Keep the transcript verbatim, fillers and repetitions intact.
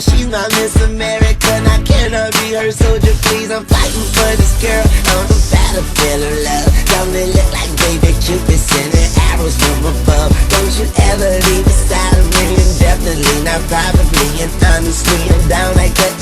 she's my Miss America. I cannot be her soldier, please. I'm fighting for this girl on the battlefield of love. Don't they look like baby Cupid sending arrows from above? Don't you ever leave the side of me indefinitely, not probably and honestly. I'm down like an